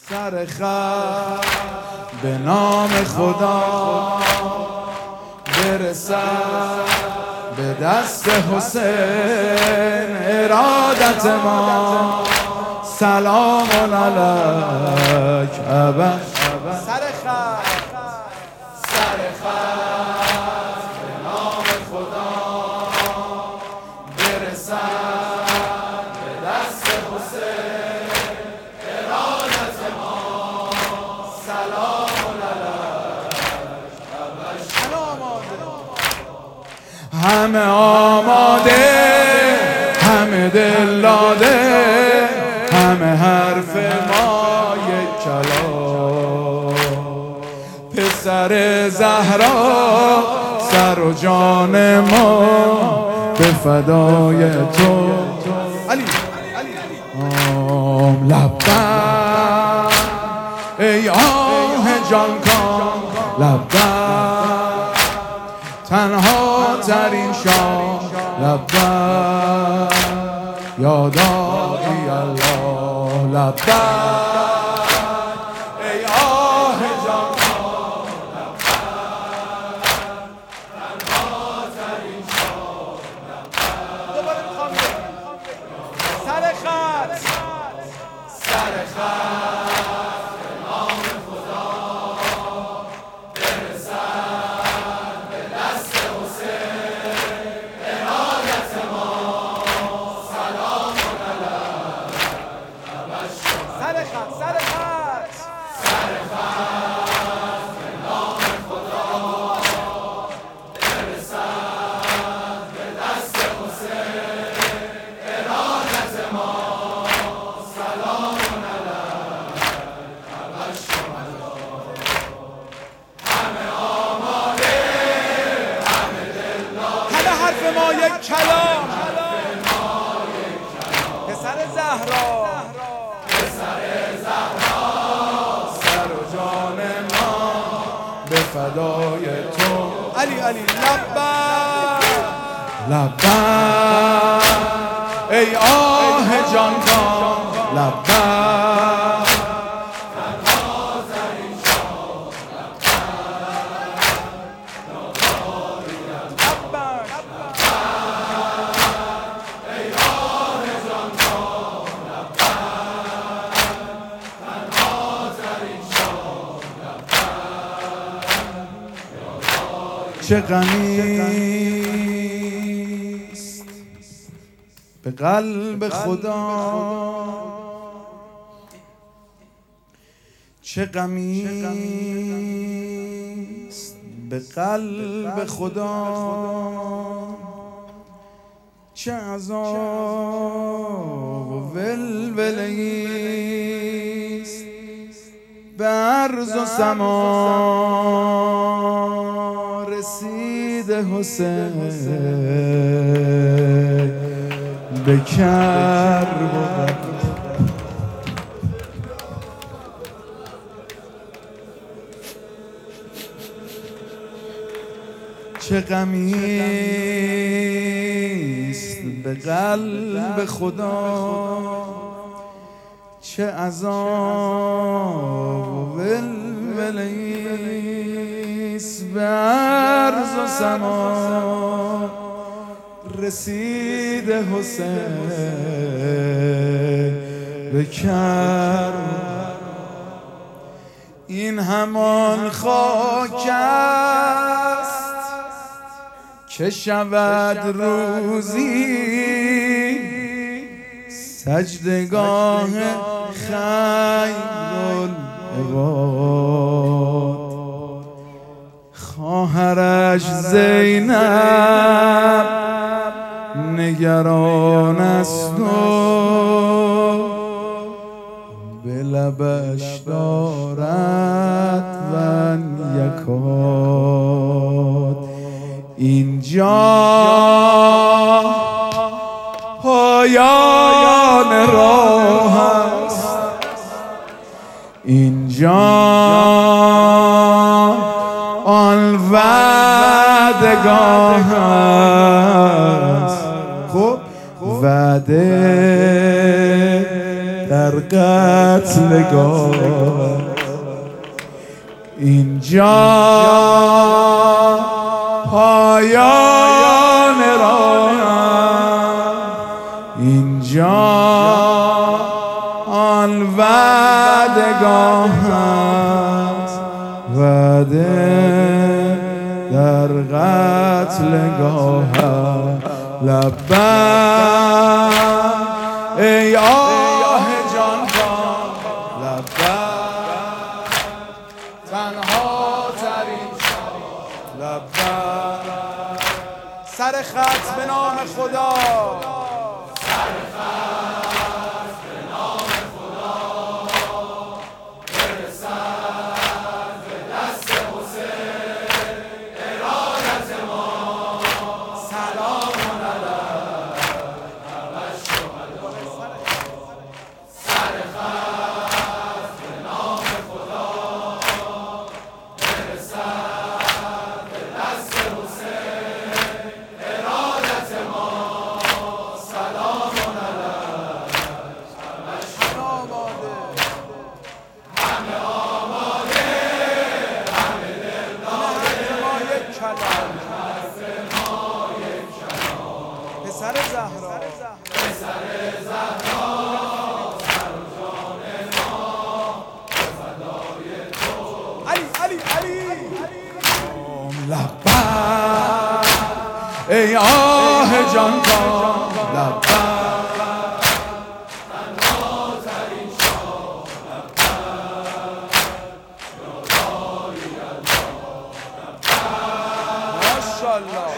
سر خط به نام خدا برسد به دست حسین ارادت ما. سلام علیک ابا سر خط به نام خدا برسد به دست حسین ارادت ما. سلام علیک همه آماده، همه دل داده، همه حرف ما یک کلام. پسر زهرا سر و جان ما به فدای تو. علی لبیک ای آه جان کام، لبیک تنها ترین شام، لبیک یا داعی الله، لبیک ای آه جان کام، لبیک تنها ترین شام، لبیک. دوباره میخوام سر خط به نام خدا برسد به دست حسین ارادت ما. سلام علیک ابا سر خط به نام خدا برسد به دست حسین ارادت ما. سلام علیک ابا همه آماده، همه دل داده، همه حرف ما یک کلام. پسر زهرا سر و جان ما به فدای تو. علی لبیک ای آه جان کام، لبیک تنها ترین شام، ای آه جان کام، تنها ترین شام. چه غمیست به قلب خدا، چه غمیست به قلب خدا، چه عذاب و ولوله‌ایست به عرض و سما. رسید حسین به کرب و چه غمیست به قلب خدا، چه عذاب و ولوله‌ایست به عرض و سما. رسید حسین به کرب. این همان خاک است که شود روزی سجدگاه خیرالعباد. خواهرش زینب نگران است و به لبش دارد ون یکاد. اینجا پایان راه است، اینجا آن وعدگاه است. خب وعده در قتلگاه اینجا پایان راه، اینجا آن وعدگاه است، وعده در قتلگاه. لبیک ای آه جان لبیک تنها ترین لبیک. سر خط به نام خدا، سر خط به نام خدا، برسد به دست حسین ارادت ما. سلام علیک الشهدا. سر خط به نام خدا، برسد به دست حسین ارادت ما. سلام علیک همه آماده، همه دل داده، حرف ما یک کلام. پسر زهرا، پسر زهرا، سر و جان ما به فدای تو. علی علی علی لبیک ای آه جان لبیک تنها ترین شاه. لبیک یا دایی الله. لبیک ماشاءالله.